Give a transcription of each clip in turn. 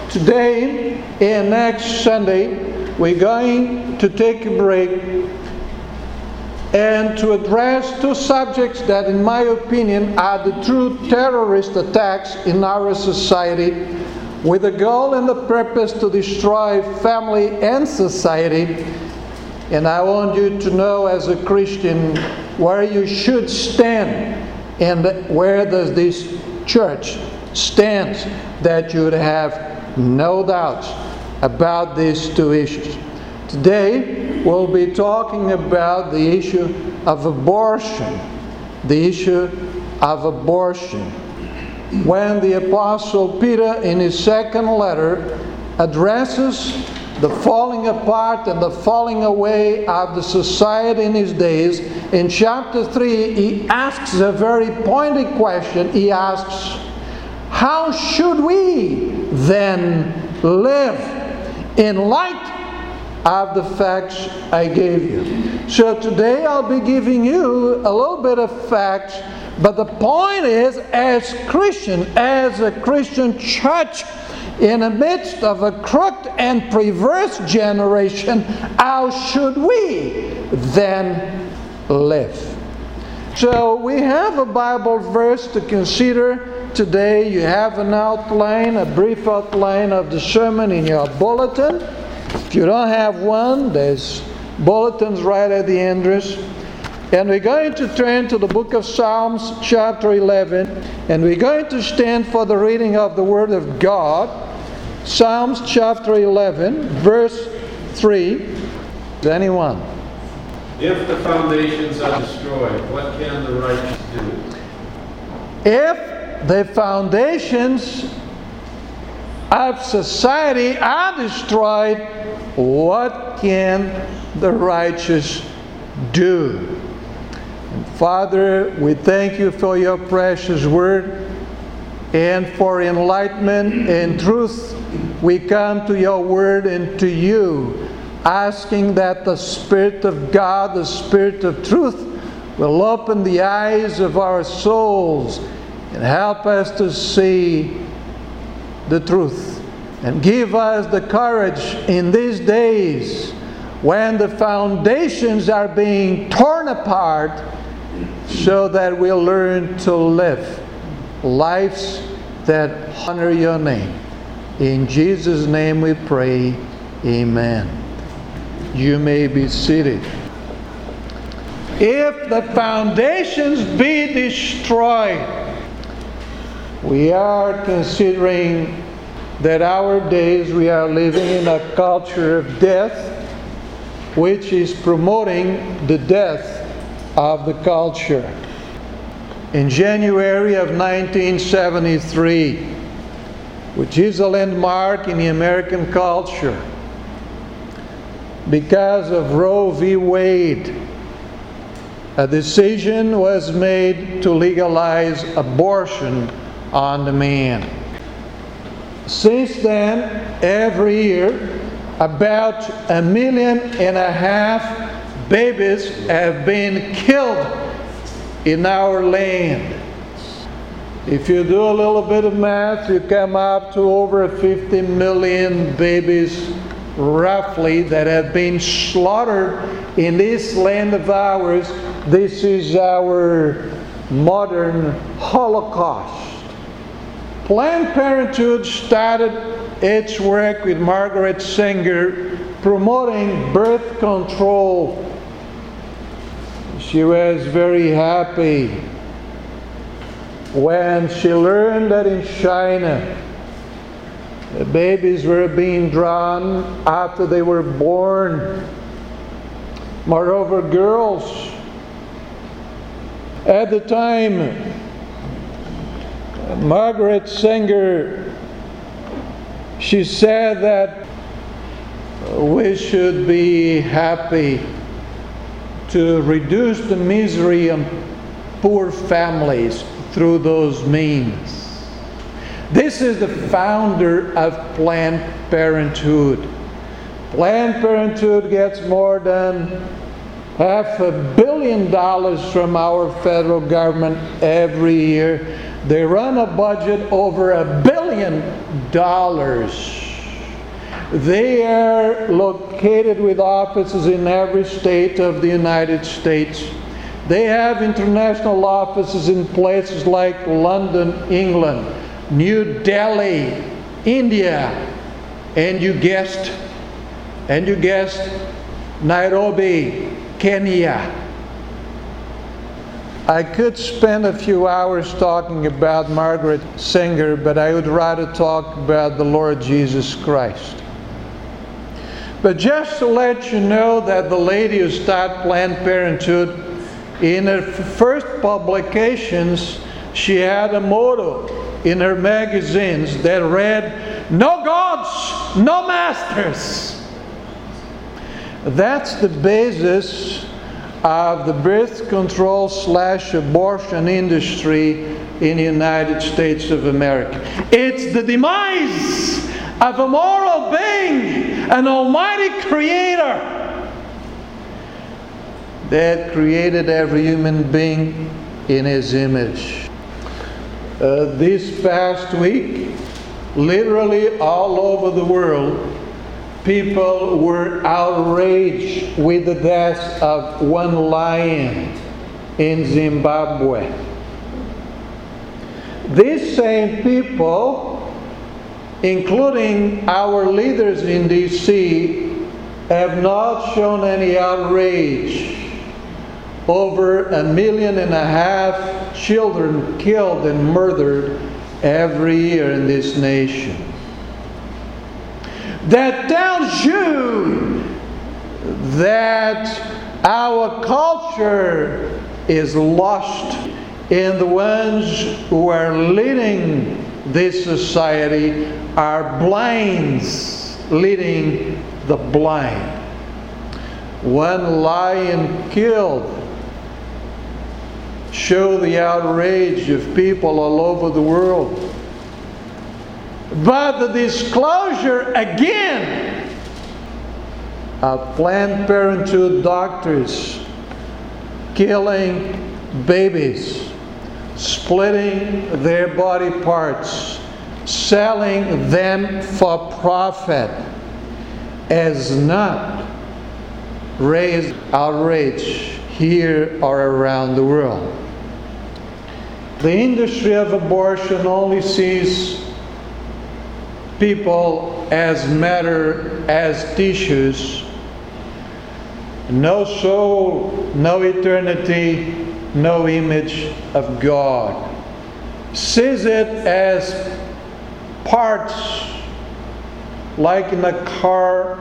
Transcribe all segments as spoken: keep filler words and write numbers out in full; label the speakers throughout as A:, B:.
A: Today and next Sunday, we're going to take a break and to address two subjects that, in my opinion, are the true terrorist attacks in our society, with the goal and the purpose to destroy family and society. And I want you to know, as a Christian, where you should stand and where does this church stand, that you would have no doubts about these two issues. Today, we'll be talking about the issue of abortion. The issue of abortion. When the Apostle Peter, in his second letter, addresses the falling apart and the falling away of the society in his days, in chapter three, he asks a very pointed question. He asks, how should we then live in light of the facts I gave you? So today I'll be giving you a little bit of facts, but the point is, as Christian, as a Christian church, in the midst of a crooked and perverse generation, how should we then live? So we have a Bible verse to consider today. You have an outline, a brief outline of the sermon in your bulletin. If you don't have one, there's bulletins right at the entrance. And we're going to turn to the book of Psalms, chapter eleven, and we're going to stand for the reading of the Word of God. Psalms chapter eleven, verse three. Anyone?
B: If the foundations are destroyed, what can the righteous do?
A: If the foundations of society are destroyed, what can the righteous do? And Father, we thank you for your precious word and for enlightenment and truth. We come to your word and to you, asking that the Spirit of God, the Spirit of truth, will open the eyes of our souls and help us to see the truth. And give us the courage in these days when the foundations are being torn apart, so that we'll learn to live lives that honor your name. In Jesus' name we pray, amen. You may be seated. If the foundations be destroyed, we are considering that our days we are living in a culture of death, which is promoting the death of the culture. In January of nineteen seventy-three, which is a landmark in the American culture, because of Roe v. Wade, a decision was made to legalize abortion on demand. Since then, every year, about a million and a half babies have been killed in our land. If you do a little bit of math, you come up to over fifty million babies, roughly, that have been slaughtered in this land of ours. This is our modern Holocaust. Planned Parenthood started its work with Margaret Sanger promoting birth control. She was very happy when she learned that in China the babies were being drawn after they were born. Moreover, girls at the time, Margaret Sanger, she said that we should be happy to reduce the misery on poor families through those means. This is the founder of Planned Parenthood. Planned Parenthood gets more than half a billion dollars from our federal government every year They run a budget over a billion dollars. They are located with offices in every state of the United States. They have international offices in places like London, England, New Delhi, India, and you guessed, and you guessed, Nairobi, Kenya. I could spend a few hours talking about Margaret Sanger, but I would rather talk about the Lord Jesus Christ. But just to let you know that the lady who started Planned Parenthood, in her first publications, she had a motto in her magazines that read, "No gods, no masters." That's the basis of the birth control slash abortion industry in the United States of America. It's the demise of a moral being, an almighty creator that created every human being in His image. Uh, this past week, literally all over the world, people were outraged with the death of one lion in Zimbabwe. These same people, including our leaders in D C, have not shown any outrage over a million and a half children killed and murdered every year in this nation. That tells you that our culture is lost, and the ones who are leading this society are blinds leading the blind. One lion killed show the outrage of people all over the world. But the disclosure again of Planned Parenthood doctors killing babies, splitting their body parts, selling them for profit, has not raised outrage here or around the world. The industry of abortion only sees people as matter, as tissues. No soul, no eternity, no image of God. Sees it as parts, like in a car.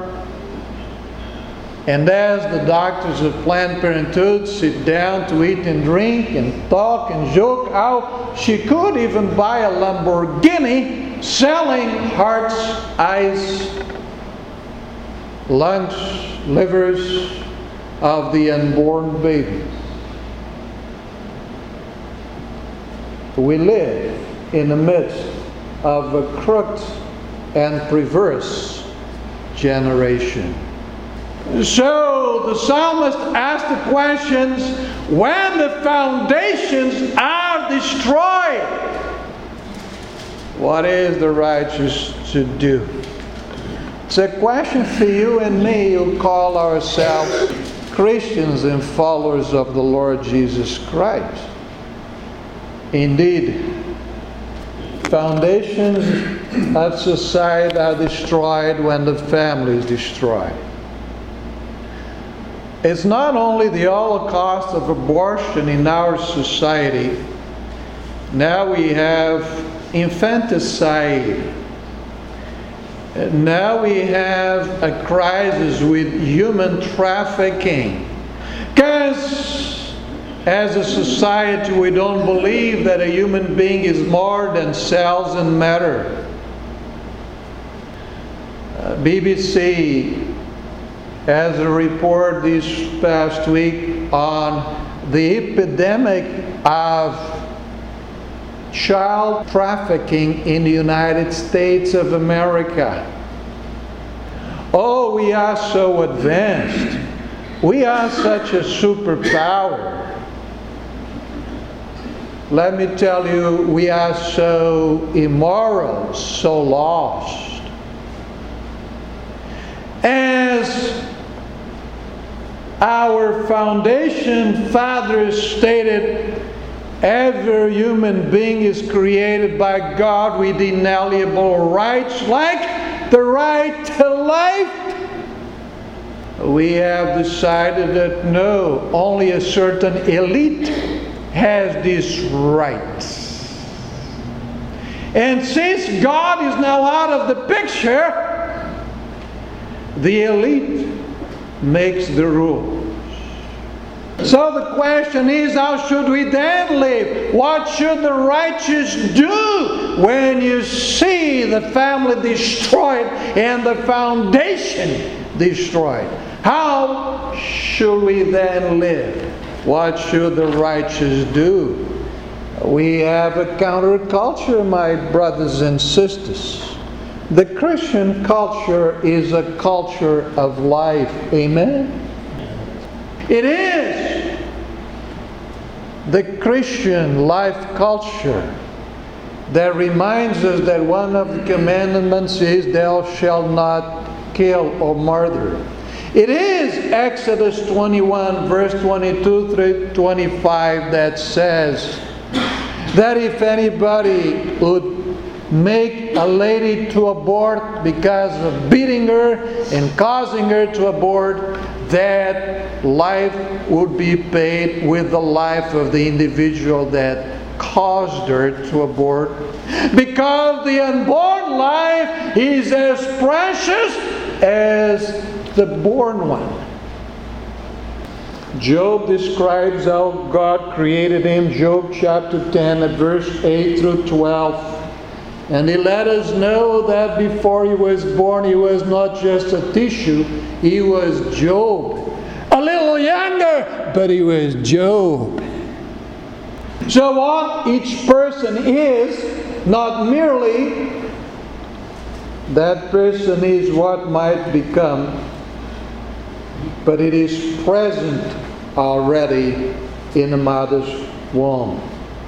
A: And as the doctors of Planned Parenthood sit down to eat and drink and talk and joke how she could even buy a Lamborghini selling hearts, eyes, lungs, livers of the unborn baby. We live in the midst of a crooked and perverse generation. So the psalmist asked the questions, when the foundations are destroyed, what is the righteous to do? It's a question for you and me who call ourselves Christians and followers of the Lord Jesus Christ. Indeed, foundations of society are destroyed when the family is destroyed. It's not only the holocaust of abortion in our society. Now we have infanticide. Now we have a crisis with human trafficking. Because as a society we don't believe that a human being is more than cells and matter. Uh, B B C has a report this past week on the epidemic of child trafficking in the United States of America. Oh, we are so advanced. We are such a superpower. let me tell you, we are so immoral, so lost. As our foundation fathers stated, every human being is created by God with inalienable rights, like the right to life. We have decided that no, only a certain elite has these rights. And since God is now out of the picture, the elite makes the rules. So the question is, how should we then live? What should the righteous do when you see the family destroyed and the foundation destroyed? How should we then live? What should the righteous do? We have a counterculture, my brothers and sisters. The Christian culture is a culture of life. Amen? It is the Christian life culture that reminds us that one of the commandments is, thou shalt not kill or murder. It is Exodus twenty-one, verse twenty-two through twenty-five that says that if anybody would make a lady to abort because of beating her and causing her to abort, that life would be paid with the life of the individual that caused her to abort. Because the unborn life is as precious as the born one. Job describes how God created him, Job chapter ten, at verse eight through twelve. And he let us know that before he was born, he was not just a tissue, he was Job. A little younger, but he was Job. So what each person is, not merely that person is what might become, but it is present already in the mother's womb.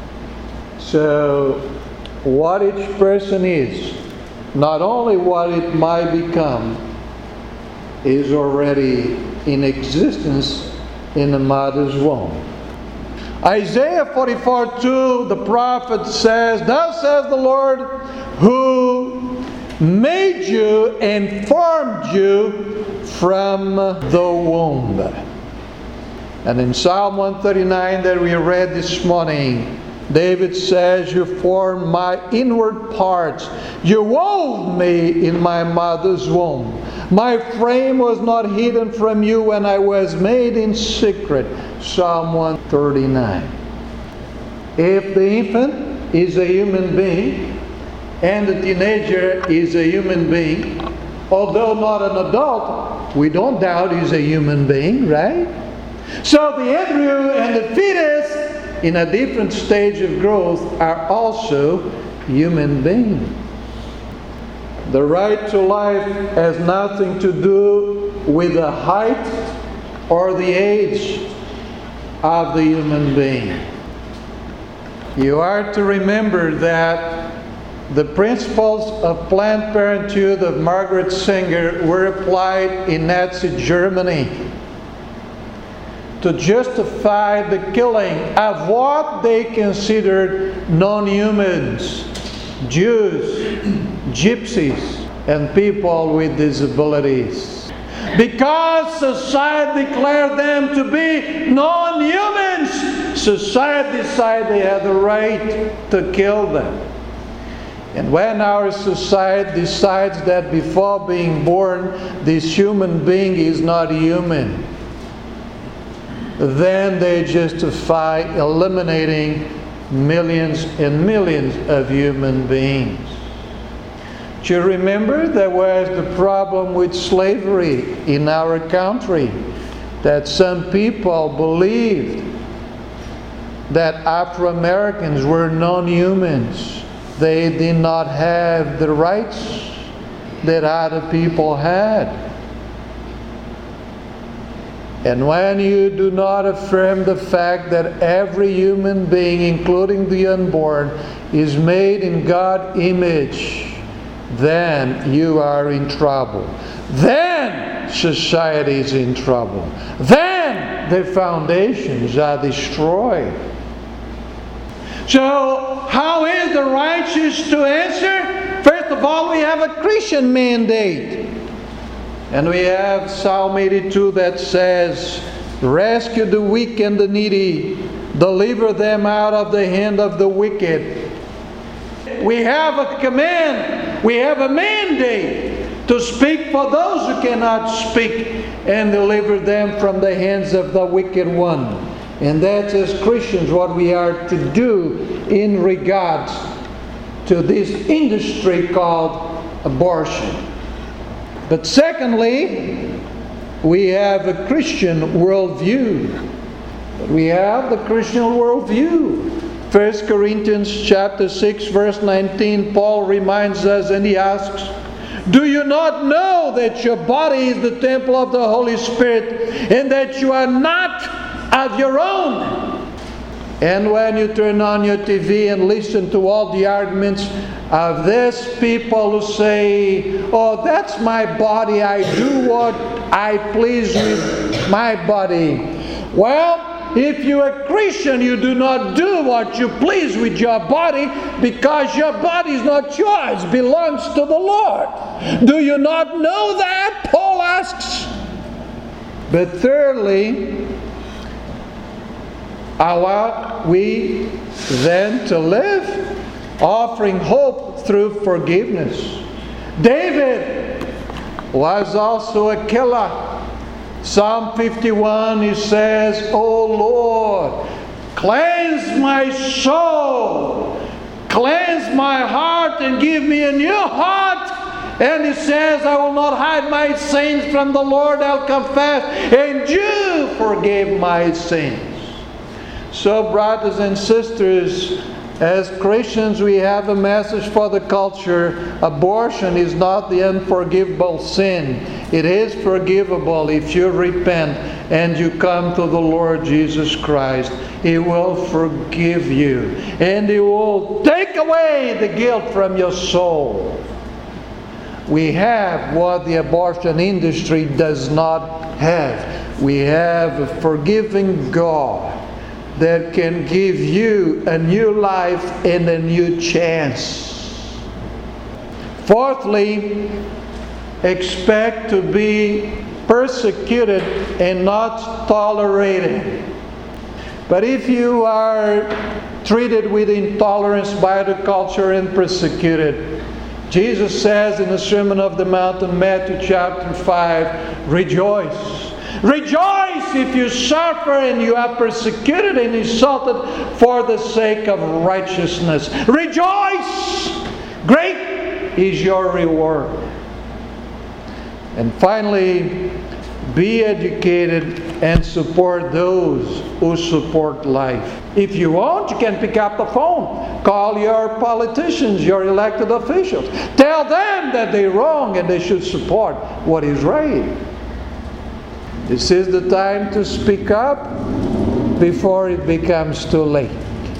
A: So what each person is, not only what it might become, is already in existence in the mother's womb. Isaiah forty-four two, the prophet says, thus says the Lord, who made you and formed you from the womb. And in Psalm one thirty-nine that we read this morning, David says, you formed my inward parts. You wove me in my mother's womb. My frame was not hidden from you when I was made in secret. Psalm one thirty-nine. If the infant is a human being, and the teenager is a human being, although not an adult, we don't doubt he's a human being, right? So the embryo and the fetus, in a different stage of growth, are also human beings. The right to life has nothing to do with the height or the age of the human being. You are to remember that the principles of Planned Parenthood of Margaret Sanger were applied in Nazi Germany to justify the killing of what they considered non-humans, Jews, gypsies, and people with disabilities. Because society declared them to be non-humans, society decided they had the right to kill them. And when our society decides that before being born, this human being is not human, then they justify eliminating millions and millions of human beings. Do you remember there was the problem with slavery in our country? That some people believed that Afro-Americans were non-humans. They did not have the rights that other people had. And when you do not affirm the fact that every human being, including the unborn, is made in God's image, then you are in trouble. Then society is in trouble. Then the foundations are destroyed. So, how is the righteous to answer? First of all, we have a Christian mandate. And we have Psalm eighty-two that says, rescue the weak and the needy, deliver them out of the hand of the wicked. We have a command, we have a mandate to speak for those who cannot speak and deliver them from the hands of the wicked one. And that's, as Christians, what we are to do in regards to this industry called abortion. But secondly, we have a Christian worldview. We have the Christian worldview. First Corinthians chapter six, verse nineteen, Paul reminds us and he asks, do you not know that your body is the temple of the Holy Spirit and that you are not of your own? And when you turn on your T V and listen to all the arguments of these people who say, oh, that's my body, I do what I please with my body. Well, if you're a Christian, you do not do what you please with your body because your body is not yours, it belongs to the Lord. Do you not know that? Paul asks. But thirdly, how are we then to live? Offering hope through forgiveness. David was also a killer. Psalm fifty-one, he says, O Lord, cleanse my soul, cleanse my heart and give me a new heart. And he says, I will not hide my sins from the Lord, I'll confess, and you forgive my sins. So, brothers and sisters, as Christians, we have a message for the culture. Abortion is not the unforgivable sin. It is forgivable if you repent and you come to the Lord Jesus Christ. He will forgive you. And He will take away the guilt from your soul. We have what the abortion industry does not have. We have a forgiving God that can give you a new life and a new chance. Fourthly, expect to be persecuted and not tolerated. But if you are treated with intolerance by the culture and persecuted, Jesus says in the Sermon on the Mount in Matthew chapter five, rejoice. Rejoice if you suffer and you are persecuted and insulted for the sake of righteousness. Rejoice! Great is your reward. And finally, be educated and support those who support life. If you want, you can pick up the phone. Call your politicians, your elected officials. Tell them that they're wrong and they should support what is right. This is the time to speak up before it becomes too late.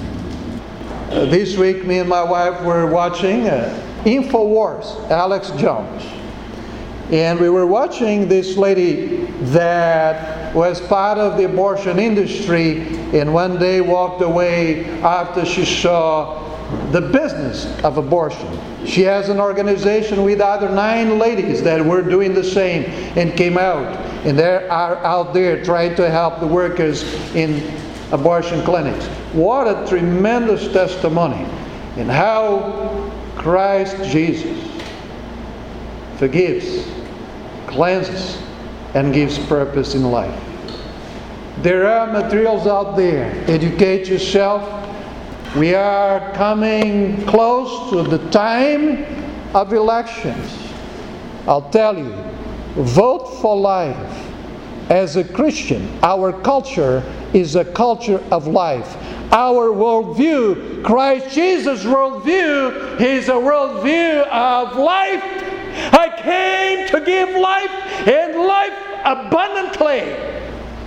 A: Uh, this week, me and my wife were watching uh, InfoWars, Alex Jones. And we were watching this lady that was part of the abortion industry and one day walked away after she saw the business of abortion. She has an organization with other nine ladies that were doing the same and came out. And they are out there trying to help the workers in abortion clinics. What a tremendous testimony in how Christ Jesus forgives, cleanses, and gives purpose in life. There are materials out there. Educate yourself. We are coming close to the time of elections. I'll tell you, vote for life. As a Christian, our culture is a culture of life. Our worldview, Christ Jesus' worldview, is a worldview of life. I came to give life and life abundantly.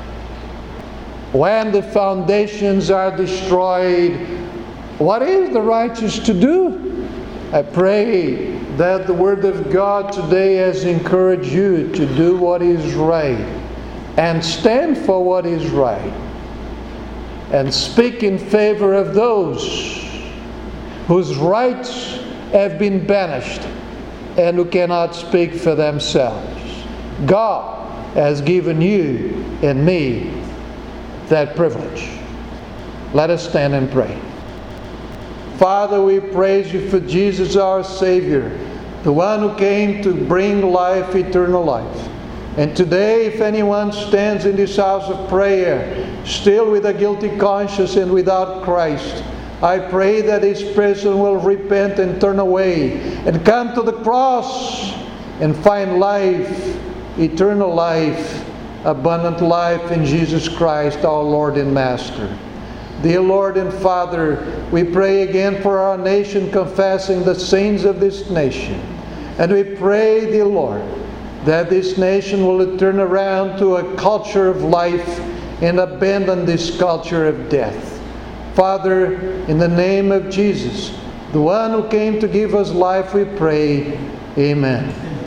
A: when the foundations are destroyed, what is the righteous to do? I pray that the Word of God today has encouraged you to do what is right and stand for what is right and speak in favor of those whose rights have been banished and who cannot speak for themselves. God has given you and me that privilege. Let us stand and pray. Father, we praise you for Jesus our Savior, the one who came to bring life, eternal life. And today, if anyone stands in this house of prayer, still with a guilty conscience and without Christ, I pray that this person will repent and turn away and come to the cross and find life, eternal life, abundant life in Jesus Christ, our Lord and Master. Dear Lord and Father, we pray again for our nation, confessing the sins of this nation. And we pray, dear Lord, that this nation will turn around to a culture of life and abandon this culture of death. Father, in the name of Jesus, the one who came to give us life, we pray. Amen.